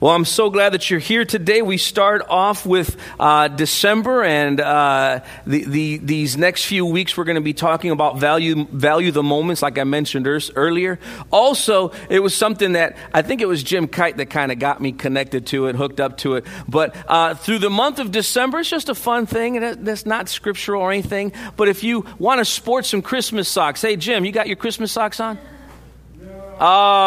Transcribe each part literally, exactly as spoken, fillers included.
Well, I'm so glad that you're here today. We start off with uh, December, and uh, the, the, these next few weeks we're going to be talking about value value the moments, like I mentioned earlier. Also, it was something that I think it was Jim Kite that kind of got me connected to it, hooked up to it. But uh, through the month of December, it's just a fun thing, and that's not scriptural or anything. But if you want to sport some Christmas socks, hey, Jim, you got your Christmas socks on? Oh,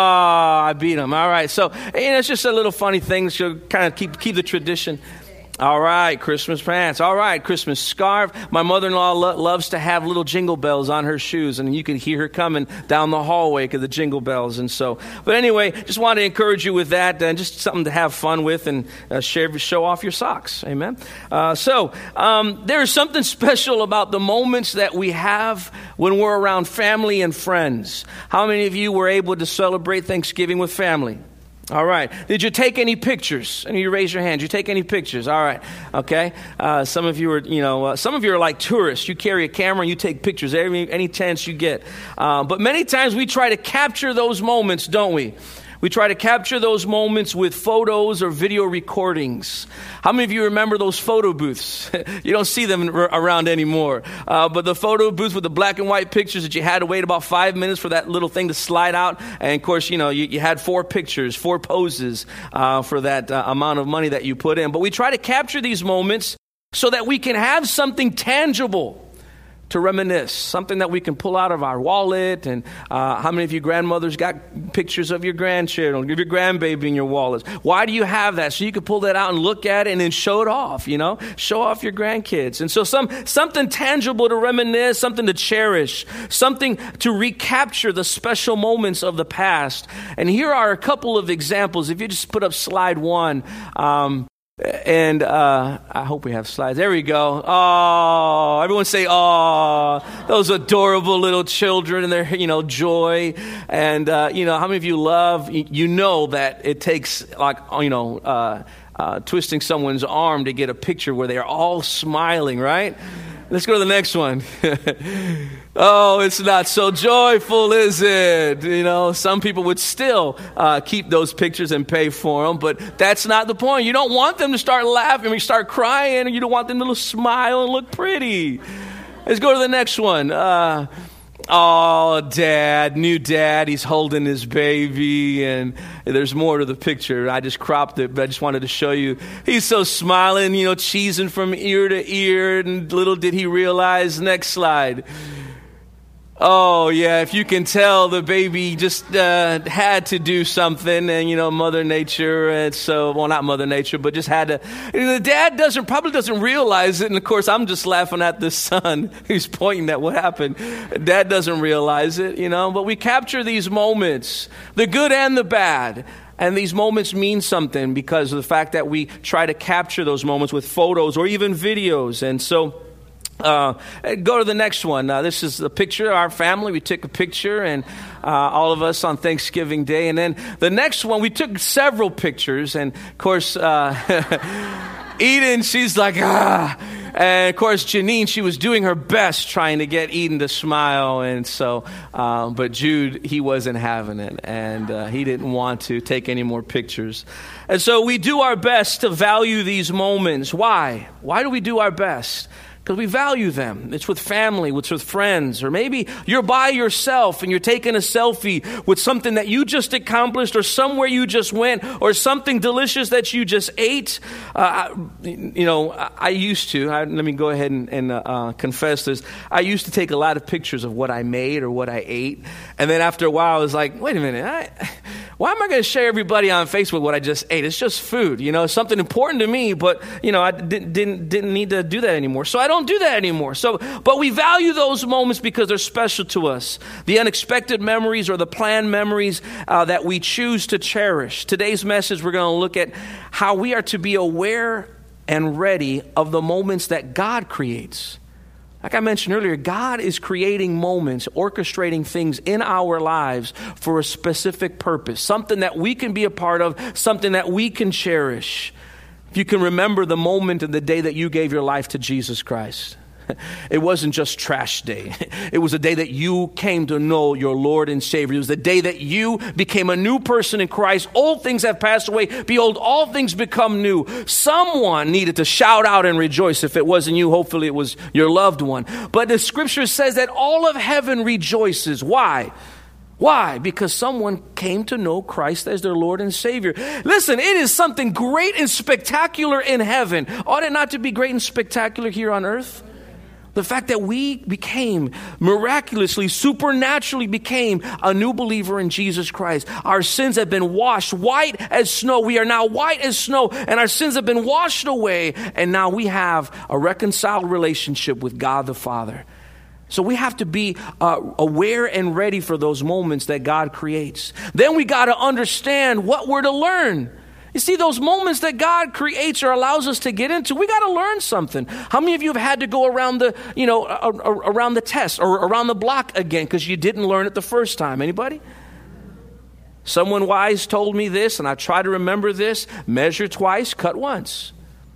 I beat him. All right. So, you know, it's just a little funny thing to kind of keep keep the tradition. All right. Christmas pants. All right. Christmas scarf. My mother-in-law lo- loves to have little jingle bells on her shoes, and you can hear her coming down the hallway because the jingle bells. And so, but anyway, just want to encourage you with that, and just something to have fun with and uh, share, show off your socks. Amen. Uh, so, um, there is something special about the moments that we have when we're around family and friends. How many of you were able to celebrate Thanksgiving with family? All right. Did you take any pictures? And you raise your hand. Did you take any pictures? All right. Okay. Uh, some of you are, you know, uh, some of you are like tourists. You carry a camera and you take pictures every any chance you get. Uh, but many times we try to capture those moments, don't we? We try to capture those moments with photos or video recordings. How many of you remember those photo booths? You don't see them around anymore. Uh, but the photo booths with the black and white pictures that you had to wait about five minutes for that little thing to slide out. And, of course, you know, you, you had four pictures, four poses uh, for that uh, amount of money that you put in. But we try to capture these moments so that we can have something tangible to reminisce, something that we can pull out of our wallet. And uh, how many of you grandmothers got pictures of your grandchildren, of your grandbaby in your wallets? Why do you have that? So you can pull that out and look at it and then show it off, you know, show off your grandkids. And so some something tangible to reminisce, something to cherish, something to recapture the special moments of the past. And here are a couple of examples. If you just put up slide one, um, And uh, I hope we have slides. There we go. Oh, everyone say, oh, those adorable little children and their, you know, joy. And, uh, you know, how many of you love, you know that it takes like, you know, uh, uh, twisting someone's arm to get a picture where they're all smiling, right? Let's go to the next one. Oh, it's not so joyful, is it? You know, some people would still uh, keep those pictures and pay for them, but that's not the point. You don't want them to start laughing or start crying, and you don't want them to smile and look pretty. Let's go to the next one. Uh, oh, dad, new dad, he's holding his baby, and there's more to the picture. I just cropped it, but I just wanted to show you. He's so smiling, you know, cheesing from ear to ear, and little did he realize. Next slide. Oh, yeah, if you can tell, the baby just uh, had to do something, and, you know, Mother Nature, and so, well, not Mother Nature, but just had to. And the dad doesn't, probably doesn't realize it, and, of course, I'm just laughing at the son who's pointing at what happened. Dad doesn't realize it, you know, but we capture these moments, the good and the bad. And these moments mean something because of the fact that we try to capture those moments with photos or even videos. And so, Uh, go to the next one. Uh, this is a picture of our family. We took a picture, and uh, all of us on Thanksgiving Day. And then the next one, we took several pictures. And, of course, uh, Eden, she's like, ah. And, of course, Janine, she was doing her best trying to get Eden to smile. And so, uh, but Jude, he wasn't having it. And uh, he didn't want to take any more pictures. And so we do our best to value these moments. Why? Why do we do our best? Because we value them. It's with family, it's with friends, or maybe you're by yourself and you're taking a selfie with something that you just accomplished or somewhere you just went or something delicious that you just ate. Uh, you know, I used to, I, let me go ahead and, and uh, confess this. I used to take a lot of pictures of what I made or what I ate. And then after a while, I was like, wait a minute, I, why am I going to share everybody on Facebook what I just ate? It's just food, you know, something important to me, but, you know, I didn't, didn't, didn't need to do that anymore. So I don't do that anymore. So, but we value those moments because they're special to us. The unexpected memories or the planned memories uh, that we choose to cherish. Today's message, we're going to look at how we are to be aware and ready of the moments that God creates. Like I mentioned earlier, God is creating moments, orchestrating things in our lives for a specific purpose, something that we can be a part of, something that we can cherish. If you can remember the moment and the day that you gave your life to Jesus Christ. It wasn't just trash day. It was a day that you came to know your Lord and Savior. It was the day that you became a new person in Christ. Old things have passed away. Behold, all things become new. Someone needed to shout out and rejoice. If it wasn't you, hopefully it was your loved one. But the scripture says that all of heaven rejoices. Why? Why? Because someone came to know Christ as their Lord and Savior. Listen, it is something great and spectacular in heaven. Ought it not to be great and spectacular here on earth? The fact that we became, miraculously, supernaturally became a new believer in Jesus Christ. Our sins have been washed white as snow. We are now white as snow, and our sins have been washed away. And now we have a reconciled relationship with God the Father. So we have to be uh, aware and ready for those moments that God creates. Then we got to understand what we're to learn. You see, those moments that God creates or allows us to get into, we got to learn something. How many of you have had to go around the, you know, around the test or around the block again because you didn't learn it the first time? Anybody? Someone wise told me this, and I try to remember this: measure twice, cut once.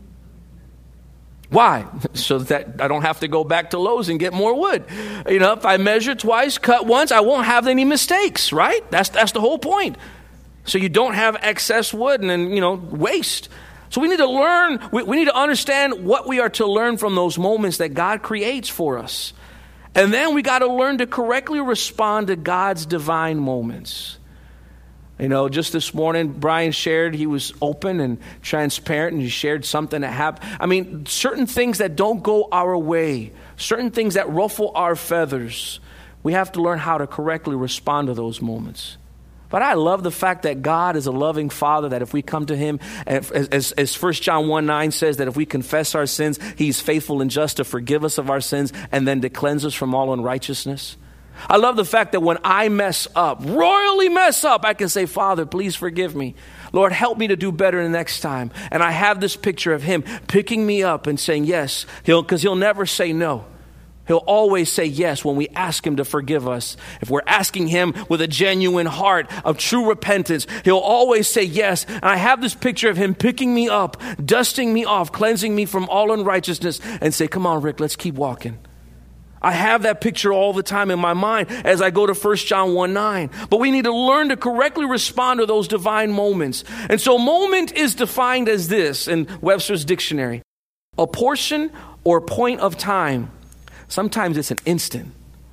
Why? So that I don't have to go back to Lowe's and get more wood. You know, if I measure twice, cut once, I won't have any mistakes, right? That's that's the whole point. So you don't have excess wood and then, you know, waste. So we need to learn, we, we need to understand what we are to learn from those moments that God creates for us. And then we got to learn to correctly respond to God's divine moments. You know, just this morning, Brian shared, he was open and transparent, and he shared something that happened. I mean, certain things that don't go our way, certain things that ruffle our feathers, we have to learn how to correctly respond to those moments. But I love the fact that God is a loving Father, that if we come to Him, as, as, as First John one nine says, that if we confess our sins, He's faithful and just to forgive us of our sins and then to cleanse us from all unrighteousness. I love the fact that when I mess up, royally mess up, I can say, Father, please forgive me. Lord, help me to do better the next time. And I have this picture of Him picking me up and saying yes, He'll, because He'll never say no. He'll always say yes when we ask Him to forgive us. If we're asking Him with a genuine heart of true repentance, He'll always say yes. And I have this picture of Him picking me up, dusting me off, cleansing me from all unrighteousness, and say, come on, Rick, let's keep walking. I have that picture all the time in my mind as I go to First John one nine. But we need to learn to correctly respond to those divine moments. And so moment is defined as this in Webster's dictionary: a portion or point of time. Sometimes it's an instant,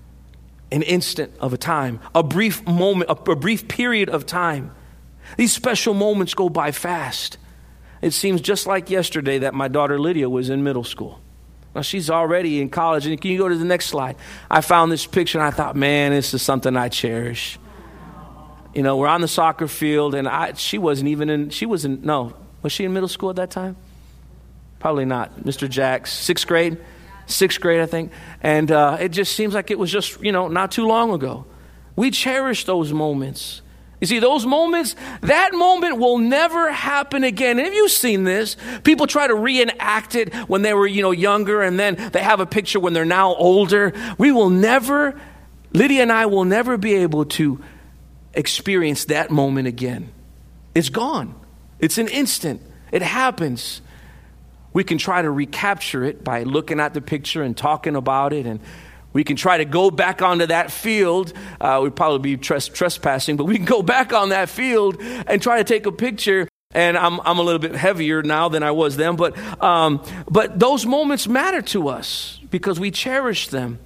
an instant of a time, a brief moment, a, a brief period of time. These special moments go by fast. It seems just like yesterday that my daughter Lydia was in middle school. Now she's already in college. And can you go to the next slide? I found this picture and I thought, man, this is something I cherish. You know, we're on the soccer field and I, she wasn't even in, she was in, no, was she in middle school at that time? Probably not. Mister Jacks, sixth grade. Sixth grade, I think. And uh, it just seems like it was just, you know, not too long ago. We cherish those moments. You see, those moments, that moment will never happen again. Have you seen this? People try to reenact it when they were, you know, younger, and then they have a picture when they're now older. We will never, Lydia and I will never be able to experience that moment again. It's gone. It's an instant. It happens. We can try to recapture it by looking at the picture and talking about it, and we can try to go back onto that field. Uh, we'd probably be tres- trespassing, but we can go back on that field and try to take a picture. And I'm I'm a little bit heavier now than I was then, but um, but those moments matter to us because we cherish them.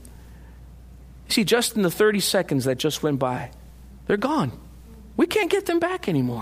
You see, just in the thirty seconds that just went by, they're gone. We can't get them back anymore.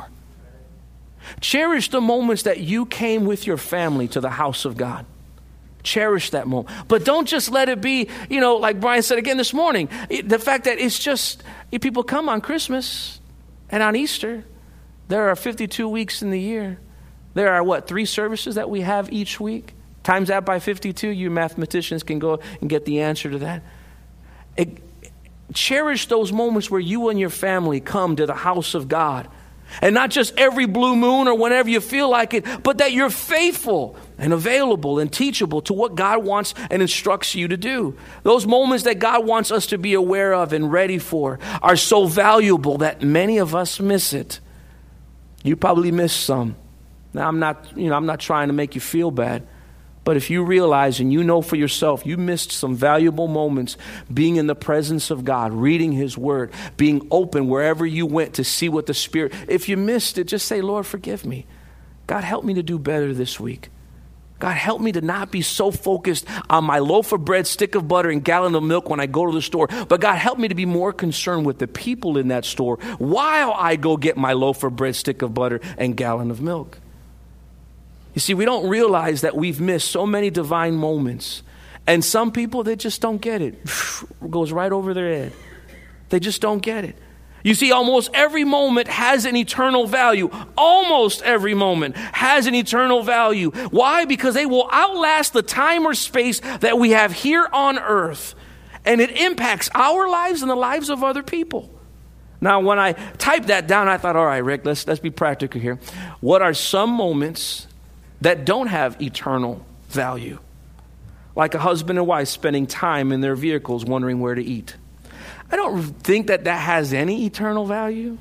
Cherish the moments that you came with your family to the house of God. Cherish that moment. But don't just let it be, you know, like Brian said again this morning, it, the fact that it's just, people come on Christmas and on Easter. There are fifty-two weeks in the year. There are, what, three services that we have each week? Times that by fifty-two, you mathematicians can go and get the answer to that. It, cherish those moments where you and your family come to the house of God. And not just every blue moon or whenever you feel like it, but that you're faithful and available and teachable to what God wants and instructs you to do. Those moments that God wants us to be aware of and ready for are so valuable that many of us miss it. You probably miss some. Now, I'm not, you know, I'm not trying to make you feel bad, But if you realize and you know for yourself, you missed some valuable moments being in the presence of God, reading his word, being open wherever you went to see what the Spirit, if you missed it, just say, Lord, forgive me. God, help me to do better this week. God, help me to not be so focused on my loaf of bread, stick of butter, and gallon of milk when I go to the store. But God, help me to be more concerned with the people in that store while I go get my loaf of bread, stick of butter, and gallon of milk. You see, we don't realize that we've missed so many divine moments. And some people, they just don't get it. It goes right over their head. They just don't get it. You see, almost every moment has an eternal value. Almost every moment has an eternal value. Why? Because they will outlast the time or space that we have here on earth. And it impacts our lives and the lives of other people. Now, when I typed that down, I thought, all right, Rick, let's, let's be practical here. What are some moments that don't have eternal value? Like a husband and wife spending time in their vehicles wondering where to eat. I don't think that that has any eternal value.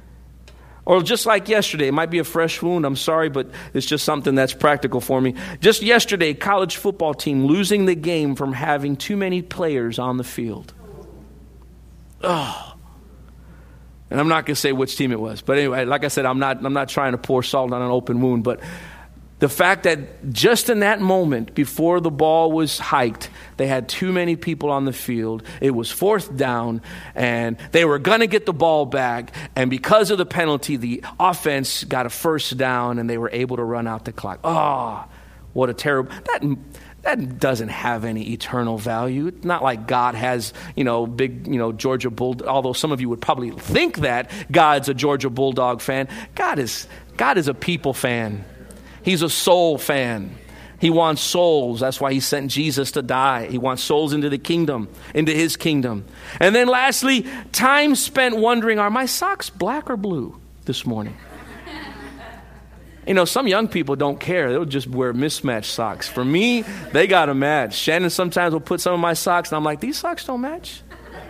Or just like yesterday, it might be a fresh wound, I'm sorry, but it's just something that's practical for me. Just yesterday, college football team losing the game from having too many players on the field. Oh. And I'm not going to say which team it was. But anyway, like I said, I'm not I'm not trying to pour salt on an open wound, but the fact that just in that moment before the ball was hiked, they had too many people on the field. It was fourth down, and they were going to get the ball back. And because of the penalty, the offense got a first down, and they were able to run out the clock. Oh, what a terrible... That, that doesn't have any eternal value. It's not like God has, you know, big, you know, Georgia Bulldog. Although some of you would probably think that God's a Georgia Bulldog fan. God is God is a people fan. He's a soul fan. He wants souls. That's why he sent Jesus to die. He wants souls into the kingdom, into his kingdom. And then lastly, time spent wondering, are my socks black or blue this morning? You know, some young people don't care. They'll just wear mismatched socks. For me, they got to match. Shannon sometimes will put some of my socks, and I'm like, these socks don't match.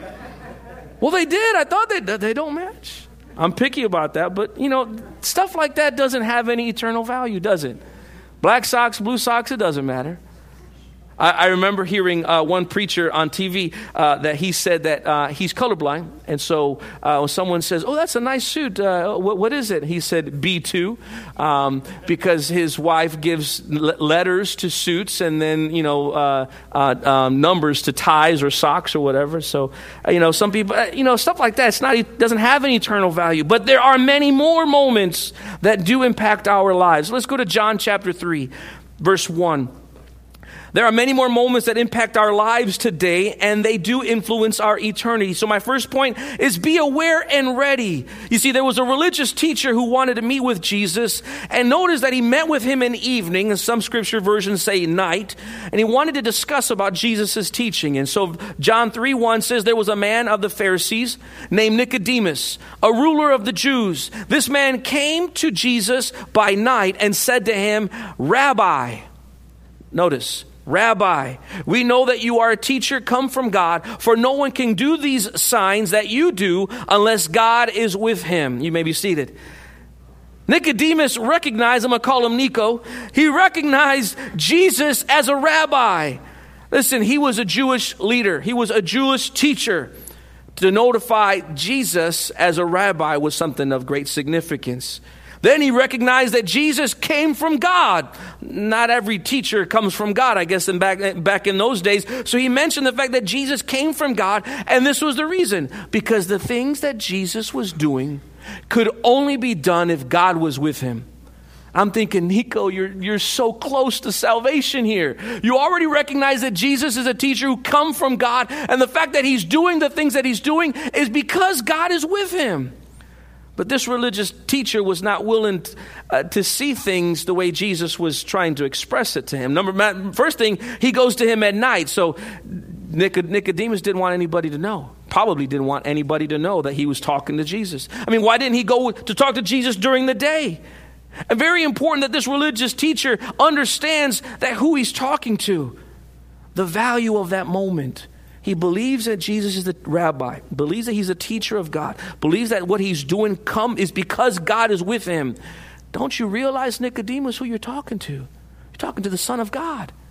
Well, they did. I thought they they don't match. I'm picky about that, but, you know, stuff like that doesn't have any eternal value, does it? Black socks, blue socks, it doesn't matter. I, I remember hearing uh, one preacher on T V uh, that he said that uh, he's colorblind. And so uh, when someone says, oh, that's a nice suit, uh, what, what is it? He said B two, um, because his wife gives l- letters to suits and then, you know, uh, uh, um, numbers to ties or socks or whatever. So, uh, you know, some people, uh, you know, stuff like that, it's not, it doesn't have any eternal value. But there are many more moments that do impact our lives. Let's go to John chapter three, verse one. There are many more moments that impact our lives today, and they do influence our eternity. So my first point is be aware and ready. You see, there was a religious teacher who wanted to meet with Jesus, and notice that he met with him in evening, and some scripture versions say night, and he wanted to discuss about Jesus' teaching. And so John three one says there was a man of the Pharisees named Nicodemus, a ruler of the Jews. This man came to Jesus by night and said to him, Rabbi, notice, Rabbi, we know that you are a teacher come from God, for no one can do these signs that you do unless God is with him. You may be seated. Nicodemus recognized, I'm going to call him Nico, he recognized Jesus as a rabbi. Listen, he was a Jewish leader. He was a Jewish teacher. To notify Jesus as a rabbi was something of great significance. Then he recognized that Jesus came from God. Not every teacher comes from God, I guess, in back, back in those days. So he mentioned the fact that Jesus came from God, and this was the reason. Because the things that Jesus was doing could only be done if God was with him. I'm thinking, Nico, you're, you're so close to salvation here. You already recognize that Jesus is a teacher who come from God, and the fact that he's doing the things that he's doing is because God is with him. But this religious teacher was not willing t- uh, to see things the way Jesus was trying to express it to him. Number first thing, he goes to him at night. So Nicodemus didn't want anybody to know. Probably didn't want anybody to know that he was talking to Jesus. I mean, why didn't he go to talk to Jesus during the day? And very important that this religious teacher understands that who he's talking to, the value of that moment. He believes that Jesus is the rabbi, believes that he's a teacher of God, believes that what he's doing come is because God is with him. Don't you realize, Nicodemus, who you're talking to? You're talking to the Son of God.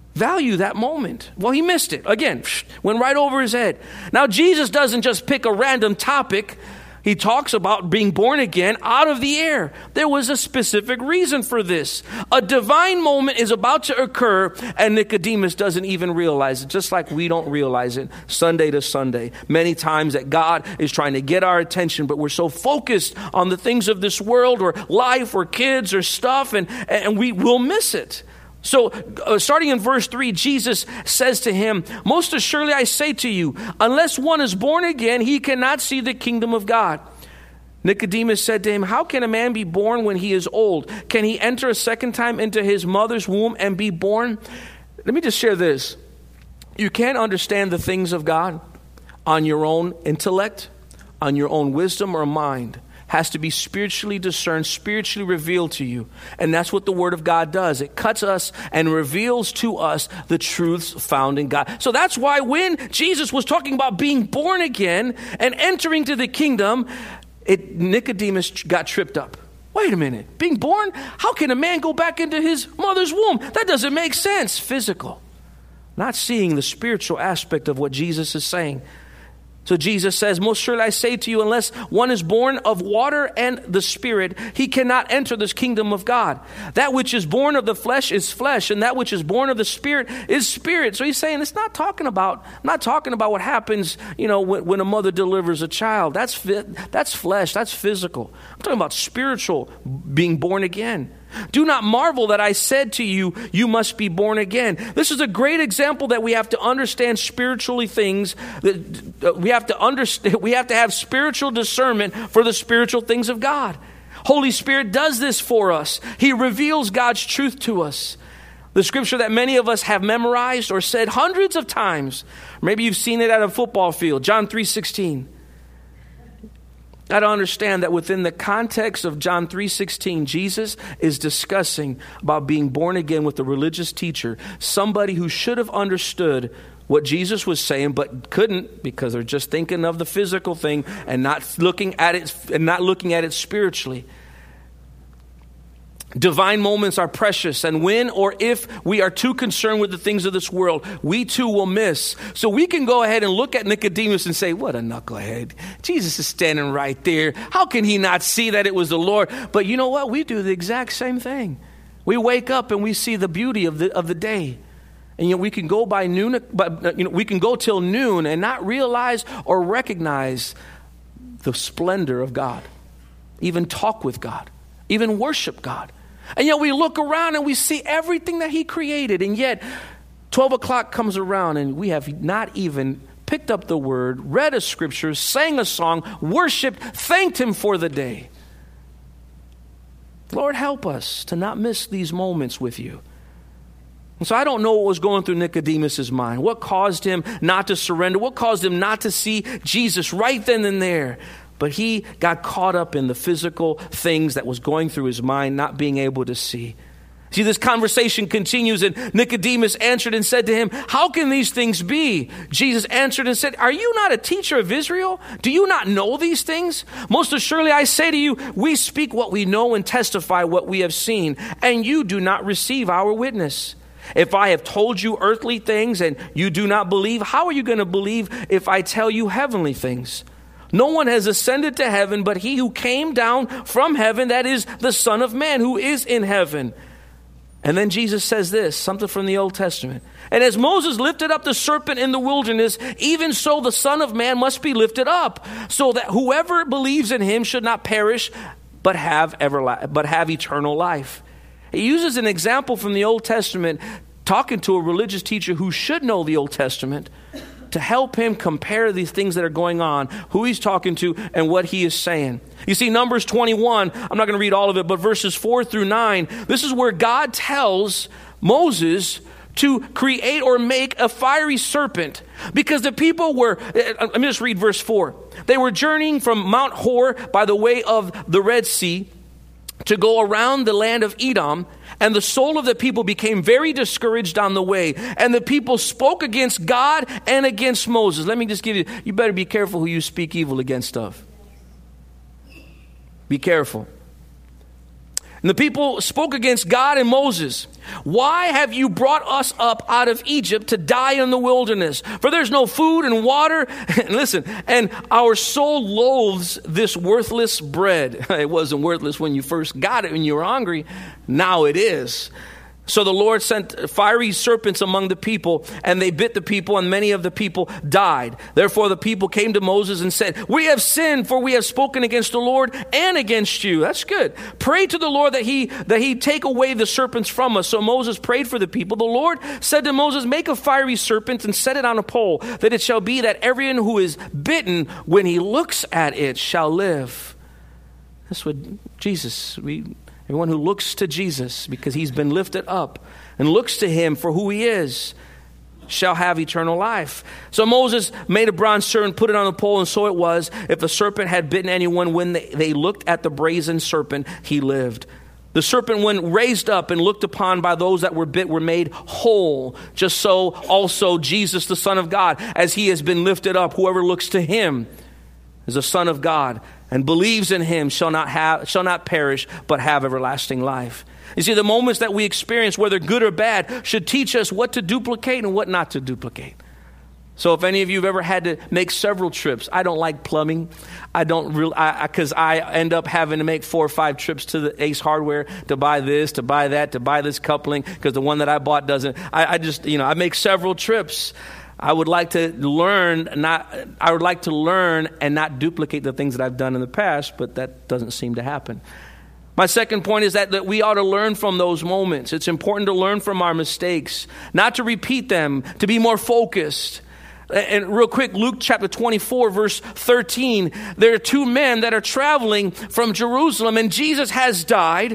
Value that moment. Well, he missed it. Again, went right over his head. Now, Jesus doesn't just pick a random topic. He talks about being born again out of the air. There was a specific reason for this. A divine moment is about to occur, and Nicodemus doesn't even realize it, just like we don't realize it Sunday to Sunday. Many times that God is trying to get our attention, but we're so focused on the things of this world or life or kids or stuff, and, and we will miss it. So uh, starting in verse three, Jesus says to him, "Most assuredly I say to you, unless one is born again, he cannot see the kingdom of God." Nicodemus said to him, "How can a man be born when he is old? Can he enter a second time into his mother's womb and be born?" Let me just share this. You can't understand the things of God on your own intellect, on your own wisdom or mind. Has to be spiritually discerned, spiritually revealed to you. And that's what the Word of God does. It cuts us and reveals to us the truths found in God. So that's why when Jesus was talking about being born again and entering to the kingdom, it, Nicodemus got tripped up. Wait a minute, being born? How can a man go back into his mother's womb? That doesn't make sense. Physical. Not seeing the spiritual aspect of what Jesus is saying. So Jesus says, "Most surely I say to you, unless one is born of water and the Spirit, he cannot enter this kingdom of God. That which is born of the flesh is flesh, and that which is born of the Spirit is spirit." So he's saying, it's not talking about, I'm not talking about what happens, you know, when, when a mother delivers a child. That's fit, that's flesh, that's physical. I'm talking about spiritual, being born again. "Do not marvel that I said to you, you must be born again." This is a great example that we have to understand spiritually things. That we have to understand. We have to have spiritual discernment for the spiritual things of God. Holy Spirit does this for us. He reveals God's truth to us. The scripture that many of us have memorized or said hundreds of times. Maybe you've seen it at a football field. John three sixteen. Got to understand that within the context of John three sixteen, Jesus is discussing about being born again with a religious teacher, somebody who should have understood what Jesus was saying, but couldn't because they're just thinking of the physical thing and not looking at it and not looking at it spiritually. Divine moments are precious, and when or if we are too concerned with the things of this world, we too will miss. So we can go ahead and look at Nicodemus and say, what a knucklehead. Jesus is standing right there. How can he not see that it was the Lord? But you know what? We do the exact same thing. We wake up and we see the beauty of the of the day. And you know, we can go by noon, but you know, we can go till noon and not realize or recognize the splendor of God. Even talk with God. Even worship God. And yet we look around and we see everything that he created. And yet twelve o'clock comes around and we have not even picked up the word, read a scripture, sang a song, worshiped, thanked him for the day. Lord, help us to not miss these moments with you. And so I don't know what was going through Nicodemus's mind. What caused him not to surrender? What caused him not to see Jesus right then and there? But he got caught up in the physical things that was going through his mind, not being able to see. See, this conversation continues, and Nicodemus answered and said to him, "How can these things be?" Jesus answered and said, "Are you not a teacher of Israel? Do you not know these things? Most assuredly I say to you, we speak what we know and testify what we have seen, and you do not receive our witness. If I have told you earthly things and you do not believe, how are you going to believe if I tell you heavenly things? No one has ascended to heaven but he who came down from heaven, that is the Son of Man who is in heaven." And then Jesus says this, something from the Old Testament. "And as Moses lifted up the serpent in the wilderness, even so the Son of Man must be lifted up, so that whoever believes in him should not perish, but have everla- but have eternal life." He uses an example from the Old Testament, talking to a religious teacher who should know the Old Testament, to help him compare these things that are going on, who he's talking to, and what he is saying. You see, Numbers twenty-one, I'm not going to read all of it, but verses four through nine, this is where God tells Moses to create or make a fiery serpent. Because the people were, let me just read verse four. They were journeying from Mount Hor by the way of the Red Sea to go around the land of Edom, and the soul of the people became very discouraged on the way. And the people spoke against God and against Moses. Let me just give you, you better be careful who you speak evil against of. Be careful. And the people spoke against God and Moses. Why have you brought us up out of Egypt to die in the wilderness? For there's no food and water. And listen, and our soul loathes this worthless bread. It wasn't worthless when you first got it, when you were hungry. Now it is. So the Lord sent fiery serpents among the people, and they bit the people, and many of the people died. Therefore the people came to Moses and said, we have sinned, for we have spoken against the Lord and against you. That's good. Pray to the Lord that he that he take away the serpents from us. So Moses prayed for the people. The Lord said to Moses, make a fiery serpent and set it on a pole, that it shall be that everyone who is bitten, when he looks at it, shall live. That's what Jesus, we... Everyone who looks to Jesus, because he's been lifted up, and looks to him for who he is, shall have eternal life. So Moses made a bronze serpent, put it on the pole, and so it was. If a serpent had bitten anyone, when they, they looked at the brazen serpent, he lived. The serpent, when raised up and looked upon by those that were bit, were made whole. Just so also Jesus, the Son of God, as he has been lifted up, whoever looks to him is a son of God, and believes in him shall not have, shall not perish, but have everlasting life. You see, the moments that we experience, whether good or bad, should teach us what to duplicate and what not to duplicate. So if any of you have ever had to make several trips, I don't like plumbing. I don't really, because I, I end up having to make four or five trips to the Ace Hardware to buy this, to buy that, to buy this coupling, because the one that I bought doesn't. I, I just, you know, I make several trips. I would like to learn, not. I would like to learn and not duplicate the things that I've done in the past, but that doesn't seem to happen. My second point is that, that we ought to learn from those moments. It's important to learn from our mistakes, not to repeat them, to be more focused. And real quick, Luke chapter twenty-four, verse thirteen, there are two men that are traveling from Jerusalem, and Jesus has died,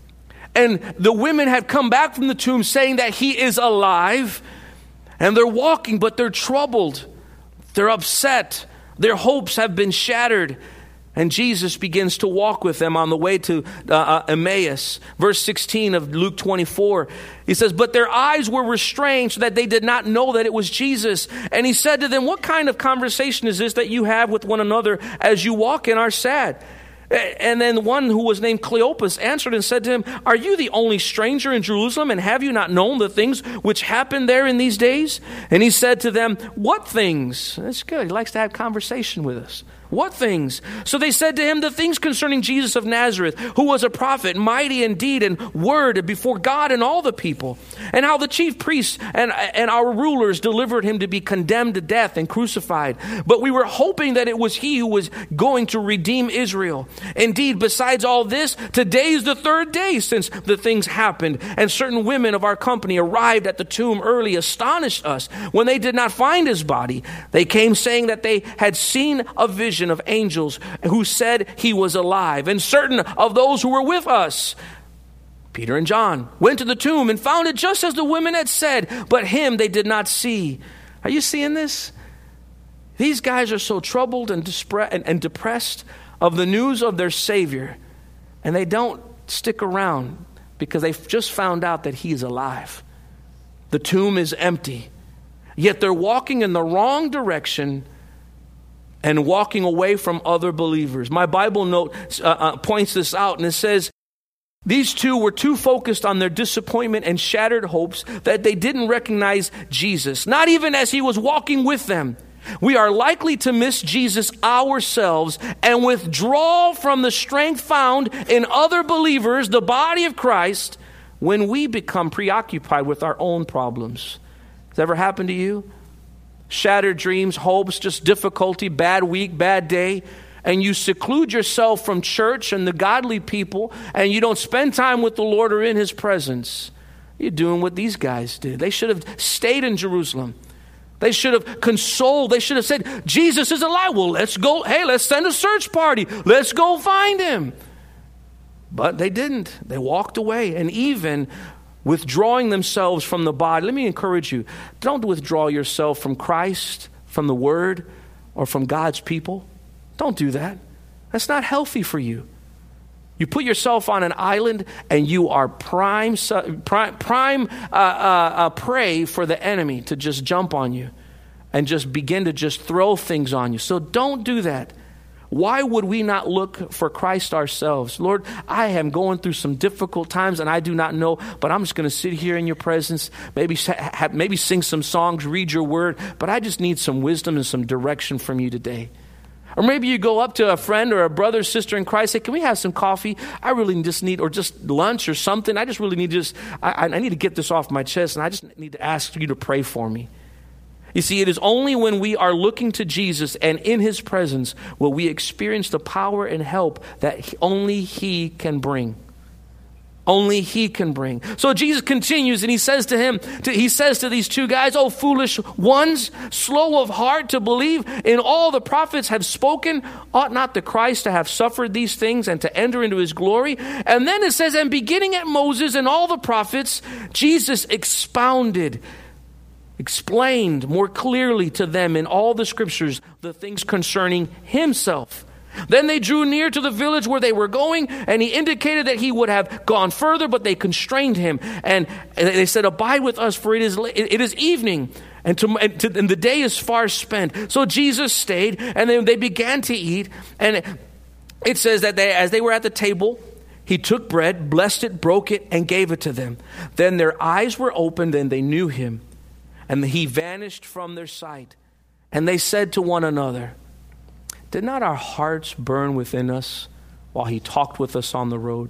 and the women have come back from the tomb saying that he is alive. And they're walking, but they're troubled. They're upset. Their hopes have been shattered. And Jesus begins to walk with them on the way to uh, uh, Emmaus. Verse sixteen of Luke twenty-four. He says, but their eyes were restrained so that they did not know that it was Jesus. And he said to them, what kind of conversation is this that you have with one another as you walk and are sad? And then one who was named Cleopas answered and said to him, are you the only stranger in Jerusalem, and have you not known the things which happened there in these days? And he said to them, what things? That's good. He likes to have conversation with us. What things? So they said to him, the things concerning Jesus of Nazareth, who was a prophet, mighty in deed and word before God and all the people, and how the chief priests and, and our rulers delivered him to be condemned to death and crucified. But we were hoping that it was he who was going to redeem Israel. Indeed, besides all this, today is the third day since the things happened, and certain women of our company arrived at the tomb early, astonished us when they did not find his body. They came saying that they had seen a vision of angels who said he was alive. And certain of those who were with us, Peter and John, went to the tomb and found it just as the women had said, but him they did not see. Are you seeing this? These guys are so troubled and, dispre- and, and depressed of the news of their Savior, and they don't stick around because they've just found out that he's alive. The tomb is empty, yet they're walking in the wrong direction and walking away from other believers. My Bible note uh, uh, points this out, and it says, these two were too focused on their disappointment and shattered hopes that they didn't recognize Jesus, not even as he was walking with them. We are likely to miss Jesus ourselves and withdraw from the strength found in other believers, the body of Christ, when we become preoccupied with our own problems. Has that ever happened to you? Shattered dreams, hopes, just difficulty, bad week, bad day, and you seclude yourself from church and the godly people, and you don't spend time with the Lord or in his presence. You're doing what these guys did. They should have stayed in Jerusalem. They should have consoled. They should have said, Jesus is alive. Well, let's go. Hey, let's send a search party. Let's go find him. But they didn't. They walked away. And even withdrawing themselves from the body. Let me encourage you. Don't withdraw yourself from Christ, from the Word, or from God's people. Don't do that. That's not healthy for you. You put yourself on an island and you are prime prime, prime uh, uh, uh, prey for the enemy to just jump on you and just begin to just throw things on you. So don't do that. Why would we not look for Christ ourselves? Lord, I am going through some difficult times and I do not know, but I'm just going to sit here in your presence, maybe, maybe sing some songs, read your word, but I just need some wisdom and some direction from you today. Or maybe you go up to a friend or a brother or sister in Christ, say, can we have some coffee? I really just need, or just lunch or something. I just really need to just, I, I need to get this off my chest and I just need to ask you to pray for me. You see, it is only when we are looking to Jesus and in his presence will we experience the power and help that only he can bring. Only he can bring. So Jesus continues and he says to him, to, he says to these two guys, oh, foolish ones, slow of heart to believe in all the prophets have spoken. Ought not the Christ to have suffered these things and to enter into his glory? And then it says, and beginning at Moses and all the prophets, Jesus expounded explained more clearly to them in all the scriptures the things concerning himself. Then they drew near to the village where they were going, and he indicated that he would have gone further, but they constrained him. And they said, abide with us, for it is it is evening, and, to, and, to, and the day is far spent. So Jesus stayed, and then they began to eat. And it says that they, as they were at the table, he took bread, blessed it, broke it, and gave it to them. Then their eyes were opened, and they knew him. And he vanished from their sight. And they said to one another, did not our hearts burn within us while he talked with us on the road?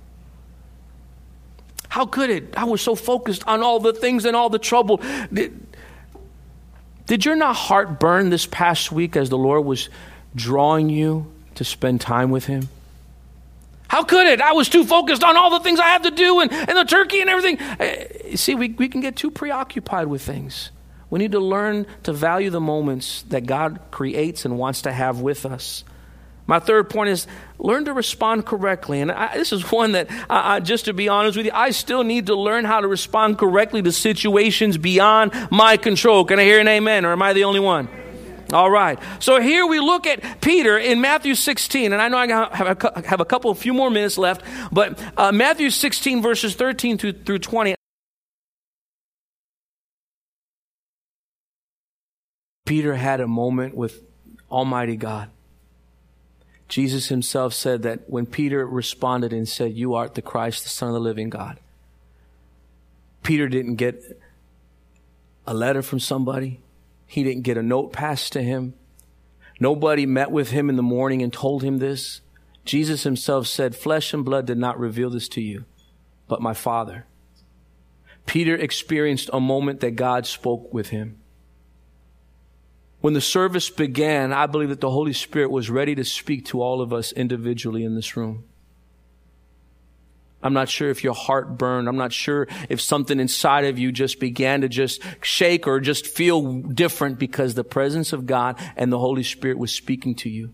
How could it? I was so focused on all the things and all the trouble. Did, did your not heart burn this past week as the Lord was drawing you to spend time with him? How could it? I was too focused on all the things I had to do and, and the turkey and everything. Uh, see, we, we can get too preoccupied with things. We need to learn to value the moments that God creates and wants to have with us. My third point is learn to respond correctly. And I, this is one that, uh, just to be honest with you, I still need to learn how to respond correctly to situations beyond my control. Can I hear an amen, or am I the only one? All right. So here we look at Peter in Matthew sixteen. And I know I have a, have a couple, a few more minutes left. But uh, Matthew sixteen, verses thirteen through, through twenty. Peter had a moment with Almighty God. Jesus himself said that when Peter responded and said, you art the Christ, the Son of the living God. Peter didn't get a letter from somebody. He didn't get a note passed to him. Nobody met with him in the morning and told him this. Jesus himself said, flesh and blood did not reveal this to you, but my Father. Peter experienced a moment that God spoke with him. When the service began, I believe that the Holy Spirit was ready to speak to all of us individually in this room. I'm not sure if your heart burned. I'm not sure if something inside of you just began to just shake or just feel different because the presence of God and the Holy Spirit was speaking to you.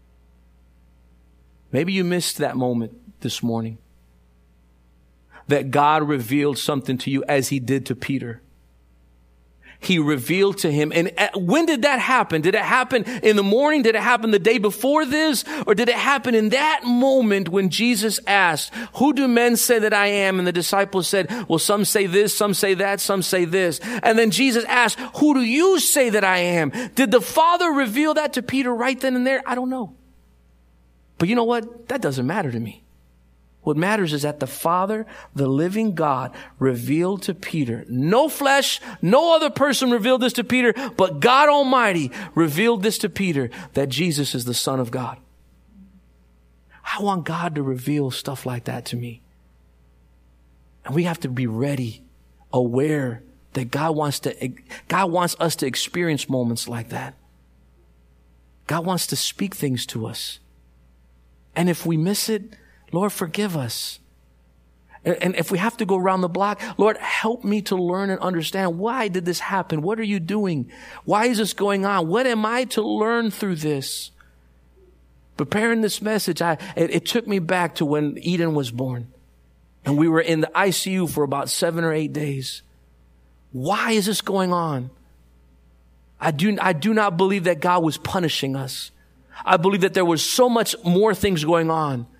Maybe you missed that moment this morning. That God revealed something to you as he did to Peter. He revealed to him. And when did that happen? Did it happen in the morning? Did it happen the day before this? Or did it happen in that moment when Jesus asked, who do men say that I am? And the disciples said, well, some say this, some say that, some say this. And then Jesus asked, who do you say that I am? Did the Father reveal that to Peter right then and there? I don't know. But you know what? That doesn't matter to me. What matters is that the Father, the living God, revealed to Peter. No flesh, no other person revealed this to Peter, but God Almighty revealed this to Peter, that Jesus is the Son of God. I want God to reveal stuff like that to me. And we have to be ready, aware that God wants to, God wants us to experience moments like that. God wants to speak things to us. And if we miss it, Lord, forgive us. And if we have to go around the block, Lord, help me to learn and understand, why did this happen? What are you doing? Why is this going on? What am I to learn through this? Preparing this message, I, it, it took me back to when Eden was born. And we were in the I C U for about seven or eight days. Why is this going on? I do, I do not believe that God was punishing us. I believe that there was so much more things going on.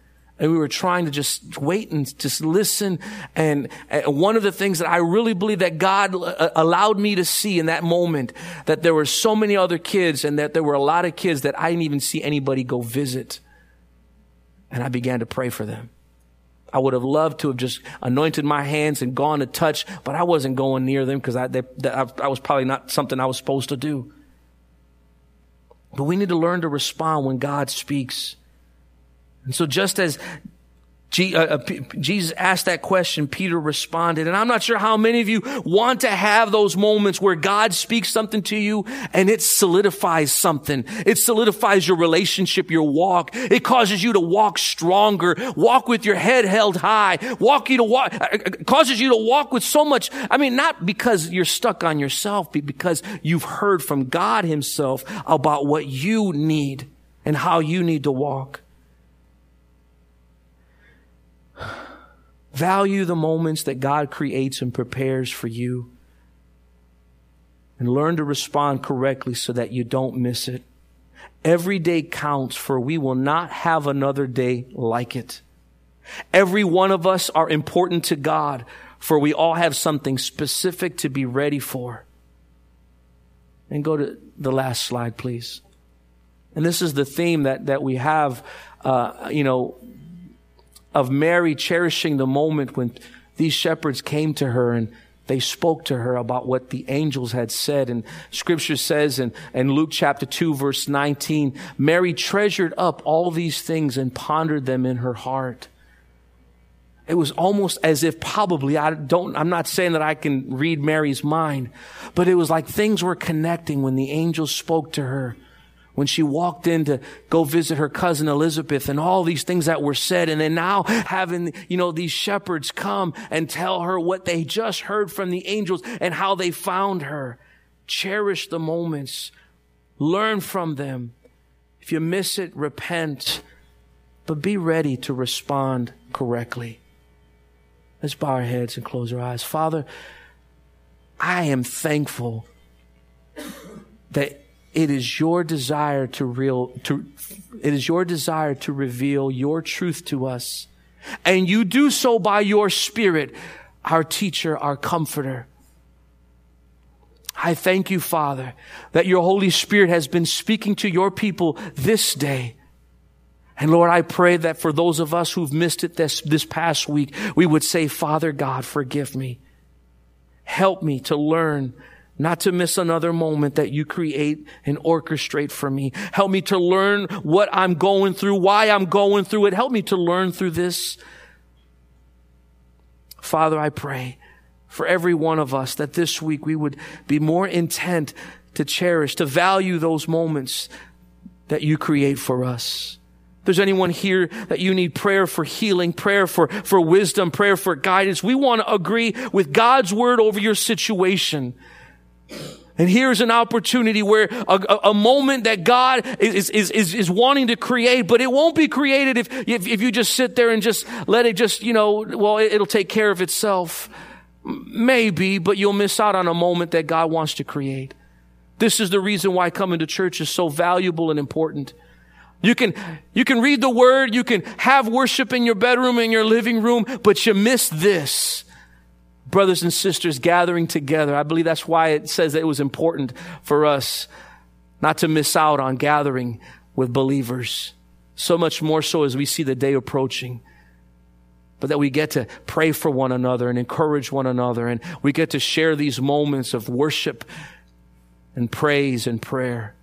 And we were trying to just wait and just listen. And one of the things that I really believe that God allowed me to see in that moment, that there were so many other kids and that there were a lot of kids that I didn't even see anybody go visit. And I began to pray for them. I would have loved to have just anointed my hands and gone to touch, but I wasn't going near them because I, they, I, I was probably not something I was supposed to do. But we need to learn to respond when God speaks. And so just as G, uh, P- Jesus asked that question, Peter responded. And I'm not sure how many of you want to have those moments where God speaks something to you and it solidifies something. It solidifies your relationship, your walk. It causes you to walk stronger, walk with your head held high, walk you to walk, uh, causes you to walk with so much. I mean, not because you're stuck on yourself, but because you've heard from God himself about what you need and how you need to walk. Value the moments that God creates and prepares for you. And learn to respond correctly so that you don't miss it. Every day counts, for we will not have another day like it. Every one of us are important to God, for we all have something specific to be ready for. And go to the last slide, please. And this is the theme that, that we have, uh, you know, of Mary cherishing the moment when these shepherds came to her and they spoke to her about what the angels had said. And scripture says in, in Luke chapter two, verse nineteen, Mary treasured up all these things and pondered them in her heart. It was almost as if probably, I don't, I'm not saying that I can read Mary's mind, but it was like things were connecting when the angels spoke to her. When she walked in to go visit her cousin Elizabeth and all these things that were said. And then now having, you know, these shepherds come and tell her what they just heard from the angels and how they found her. Cherish the moments. Learn from them. If you miss it, repent. But be ready to respond correctly. Let's bow our heads and close our eyes. Father, I am thankful that It is your desire to real, to, it is your desire to reveal your truth to us. And you do so by your Spirit, our teacher, our comforter. I thank you, Father, that your Holy Spirit has been speaking to your people this day. And Lord, I pray that for those of us who've missed it this, this past week, we would say, Father God, forgive me. Help me to learn not to miss another moment that you create and orchestrate for me. Help me to learn what I'm going through, why I'm going through it. Help me to learn through this. Father, I pray for every one of us that this week we would be more intent to cherish, to value those moments that you create for us. If there's anyone here that you need prayer for healing, prayer for, for wisdom, prayer for guidance, we want to agree with God's word over your situation. And here's an opportunity where a, a, a moment that God is, is, is, is wanting to create, but it won't be created if, if, if you just sit there and just let it just, you know, well, it, it'll take care of itself. Maybe, but you'll miss out on a moment that God wants to create. This is the reason why coming to church is so valuable and important. You can, you can read the word, you can have worship in your bedroom, in your living room, but you miss this. Brothers and sisters gathering together. I believe that's why it says that it was important for us not to miss out on gathering with believers. So much more so as we see the day approaching. But that we get to pray for one another and encourage one another. And we get to share these moments of worship and praise and prayer.